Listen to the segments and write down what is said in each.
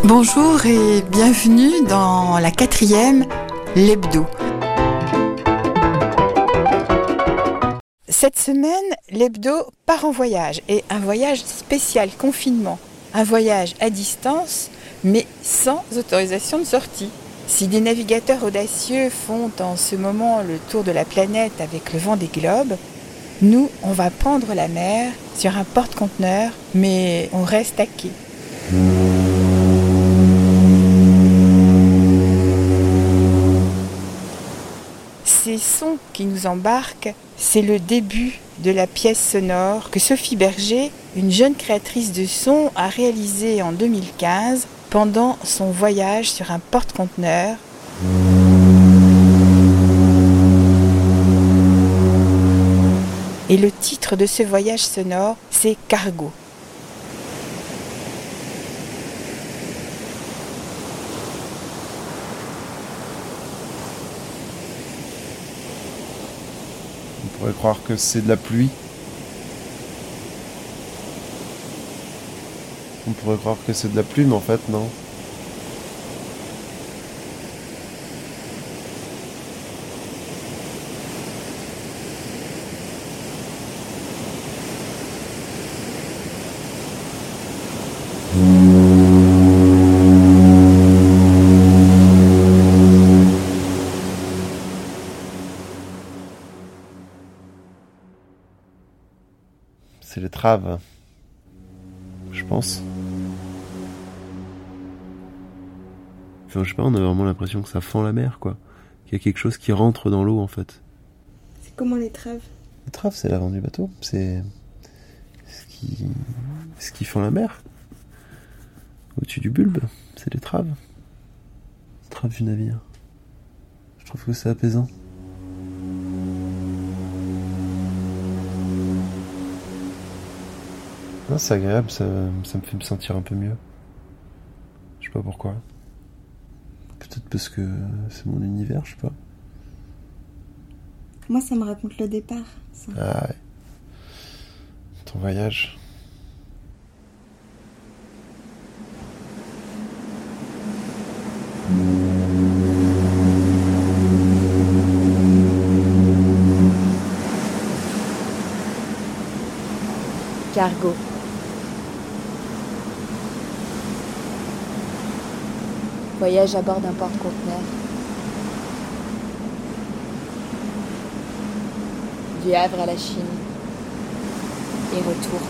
Bonjour et bienvenue dans la 4e, l'hebdo. Cette semaine, l'hebdo part en voyage, et un voyage spécial confinement, un voyage à distance, mais sans autorisation de sortie. Si des navigateurs audacieux font en ce moment le tour de la planète avec le vent des globes, nous, on va prendre la mer sur un porte-conteneurs, mais on reste à quai. Ces sons qui nous embarquent, c'est le début de la pièce sonore que Sophie Berger, une jeune créatrice de son, a réalisée en 2015 pendant son voyage sur un porte-conteneurs. Et le titre de ce voyage sonore, c'est Cargo. On pourrait croire que c'est de la pluie. On pourrait croire que c'est de la pluie, mais en fait, non. C'est les traves, je pense. Enfin, je sais pas, on a vraiment l'impression que ça fend la mer, quoi. Qu'il y a quelque chose qui rentre dans l'eau, en fait. C'est comment les traves ? Les traves, c'est l'avant du bateau. C'est ce qui fend la mer. Au-dessus du bulbe, c'est les traves. Les traves du navire. Je trouve que c'est apaisant. Non, c'est agréable, ça me fait me sentir un peu mieux. Je sais pas pourquoi. Peut-être parce que c'est mon univers, je sais pas. Moi, ça me raconte le départ. Ça. Ah ouais. Ton voyage. Cargo. Voyage à bord d'un porte-conteneurs. Du Havre à la Chine. Et retour.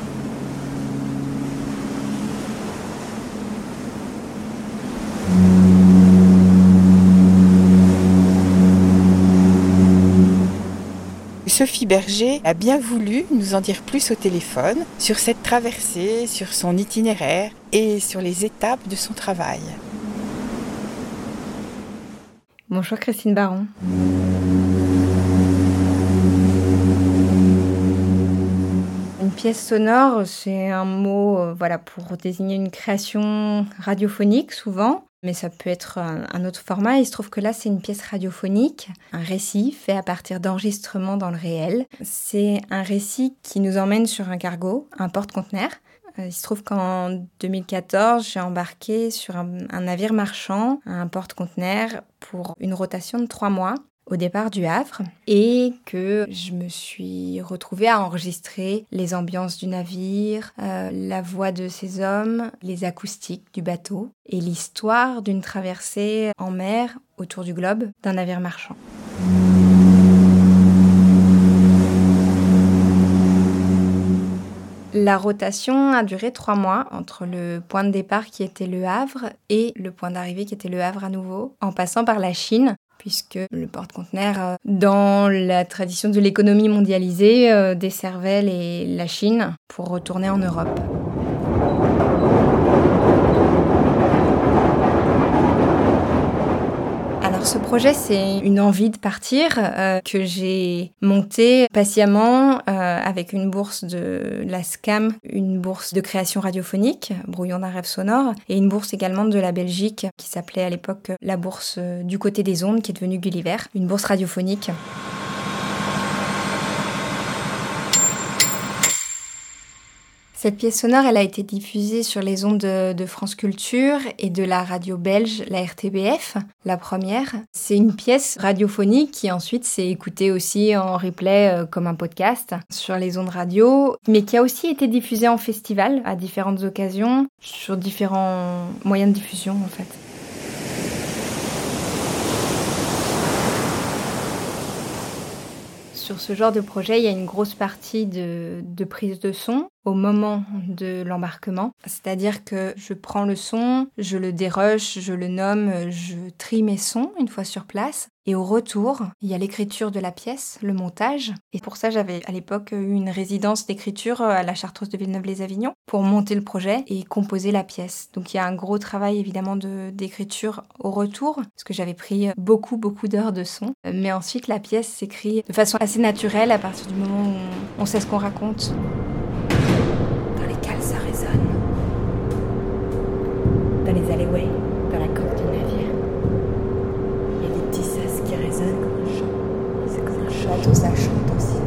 Sophie Berger a bien voulu nous en dire plus au téléphone sur cette traversée, sur son itinéraire et sur les étapes de son travail. Bonjour Christine Baron. Une pièce sonore, c'est un mot pour désigner une création radiophonique souvent. Mais ça peut être un autre format. Il se trouve que là, c'est une pièce radiophonique, un récit fait à partir d'enregistrements dans le réel. C'est un récit qui nous emmène sur un cargo, un porte-conteneurs. Il se trouve qu'en 2014, j'ai embarqué sur un navire marchand, un porte-conteneurs, pour une rotation de 3 mois au départ du Havre, et que je me suis retrouvée à enregistrer les ambiances du navire, la voix de ces hommes, les acoustiques du bateau et l'histoire d'une traversée en mer autour du globe d'un navire marchand. La rotation a duré 3 mois entre le point de départ qui était le Havre et le point d'arrivée qui était le Havre à nouveau, en passant par la Chine, puisque le porte-conteneurs, dans la tradition de l'économie mondialisée, desservait la Chine pour retourner en Europe. Alors ce projet, c'est une envie de partir que j'ai montée patiemment avec une bourse de la SCAM, une bourse de création radiophonique, Brouillon d'un rêve sonore, et une bourse également de la Belgique qui s'appelait à l'époque la bourse du côté des ondes, qui est devenue Gulliver, une bourse radiophonique. Cette pièce sonore, elle a été diffusée sur les ondes de France Culture et de la radio belge, la RTBF, la première. C'est une pièce radiophonique qui ensuite s'est écoutée aussi en replay comme un podcast sur les ondes radio, mais qui a aussi été diffusée en festival à différentes occasions, sur différents moyens de diffusion en fait. Sur ce genre de projet, il y a une grosse partie de prise de son au moment de l'embarquement. C'est-à-dire que je prends le son, je le dérush, je le nomme, je trie mes sons une fois sur place. Et au retour, il y a l'écriture de la pièce, le montage. Et pour ça, j'avais à l'époque eu une résidence d'écriture à la Chartreuse de Villeneuve-les-Avignon pour monter le projet et composer la pièce. Donc il y a un gros travail évidemment d'écriture au retour, parce que j'avais pris beaucoup d'heures de son. Mais ensuite, la pièce s'écrit de façon assez naturelle à partir du moment où on sait ce qu'on raconte. Dans les cales, ça résonne. Dans les alleyways, dans la coque du navire. Il y a des petits sas qui résonnent comme un chant. C'est comme un château, ça chante aussi.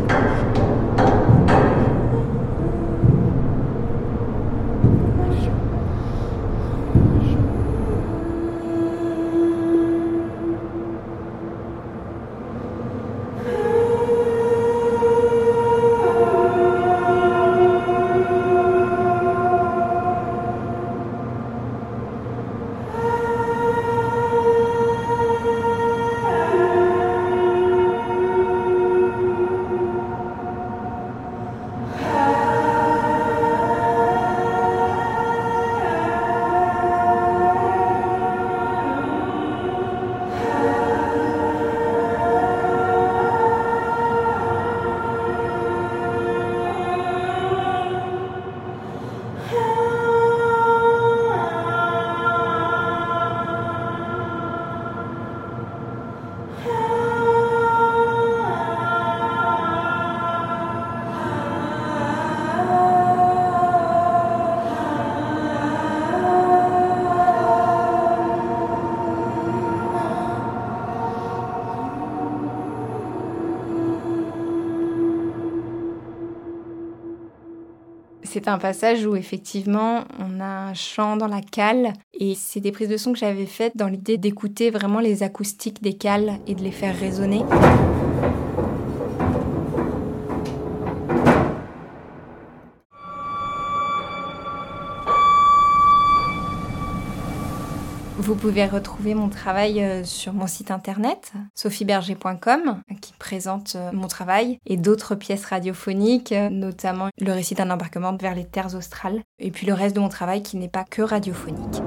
C'est un passage où effectivement on a un chant dans la cale et c'est des prises de son que j'avais faites dans l'idée d'écouter vraiment les acoustiques des cales et de les faire résonner. Vous pouvez retrouver mon travail sur mon site internet, sophieberger.com, qui présente mon travail et d'autres pièces radiophoniques, notamment le récit d'un embarquement vers les terres australes, et puis le reste de mon travail qui n'est pas que radiophonique.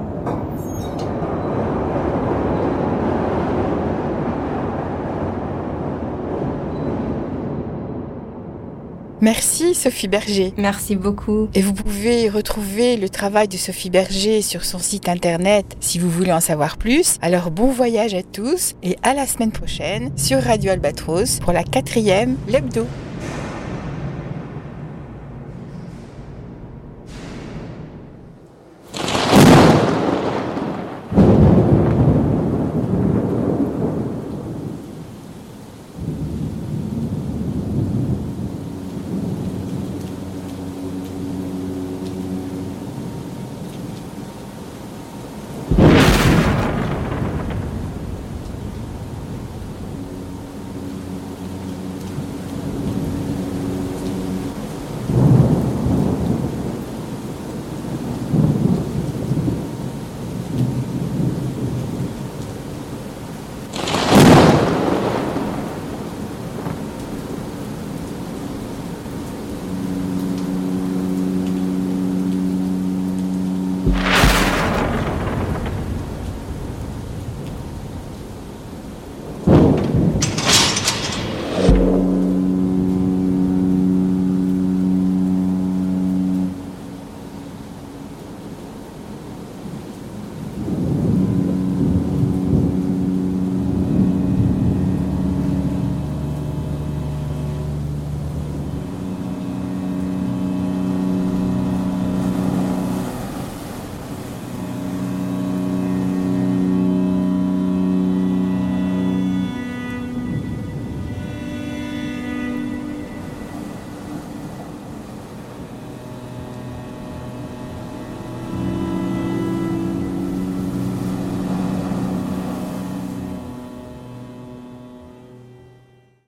Merci Sophie Berger. Merci beaucoup. Et vous pouvez retrouver le travail de Sophie Berger sur son site internet si vous voulez en savoir plus. Alors bon voyage à tous et à la semaine prochaine sur Radio Albatros pour la 4e L'Hebdo.